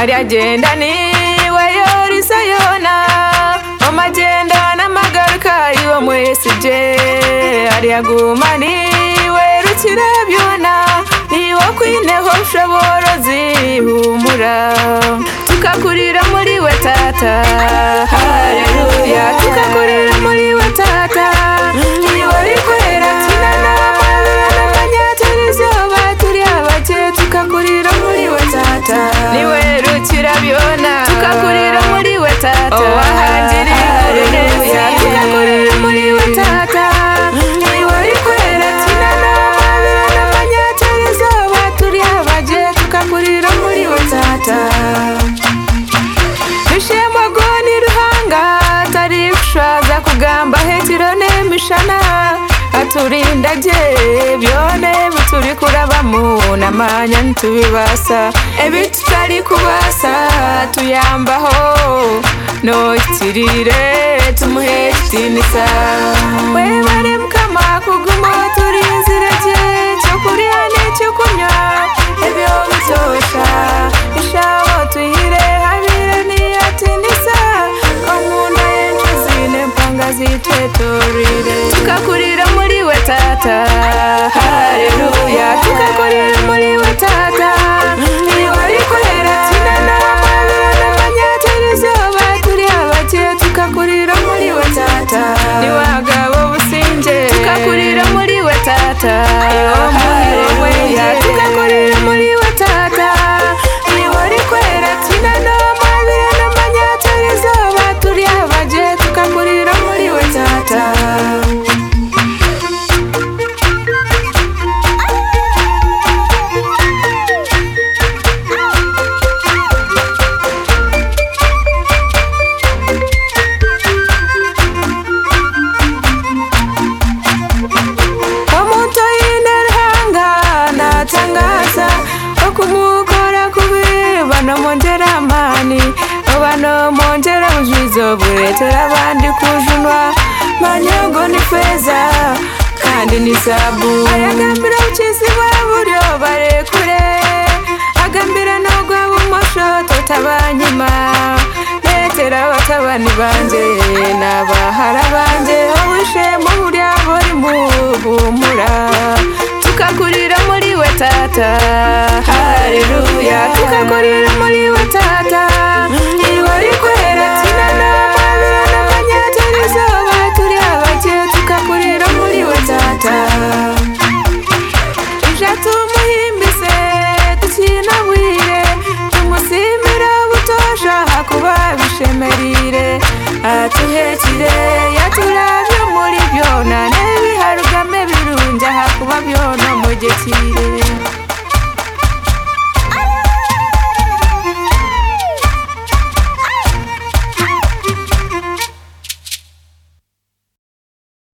aragenda niwe yorisayona omagenda n'amagaruka iwo mwesije ariyaguma niwe rukira byona niwo kwineho ushoborozi humura tukakurira muri we tata haleluya tukakurira muri we tata niwe rikorera tinana n'abanyaturizoba turi abake tukakurira muri we tata niwe rukira byona tukakurira muri we tata wahangira haleluya tukakurira muri we tata niwe rikorera tinana n'abanyaturizoba turi abake tukakurira muri we tata Dushemagoni ruhanga tari kushaza kugamba hetiro nemishana aturinda je byone bituri kurabamu namanya ntubibasa ebitutari kubasa tuyambaho no itirire tumuhetinisa webare mukama kuguma turinzira je cyo kuriya n'icyo kunywa ebyo bitosha ishaho tuyire tukakurira muri we tata haleluya tukakurira muri we tata niwe rikorera tinana n'abanyaturizoba turi abake tukakurira muri we tata niwe agabo businje tukakurira muri we tata haleluya tukakurira muri we tata niwe rikorera tinana n'abanyaturizoba turi abake tukakurira muri we tata omuntu ayine ruhanga natangaza okumukora kubi bano monjera amani bano monjera buzizo buretera abandi kujunwa manyogo ni feza kandi ni zabu ayagambira ukizi buryo barekure agambira no gwa bumosho tutabanyima netera batabani banje nabahara banje obushe mu burya buri mu humura tukakurira muri we tata haleluya tukakurira muri we tata niwe rikorera tinana n'abanyaturizoba turi abake tukakurira muri we tata ija tumuhimbise tukinabwire tumusimira butosha hakuba bishemerire atuhekire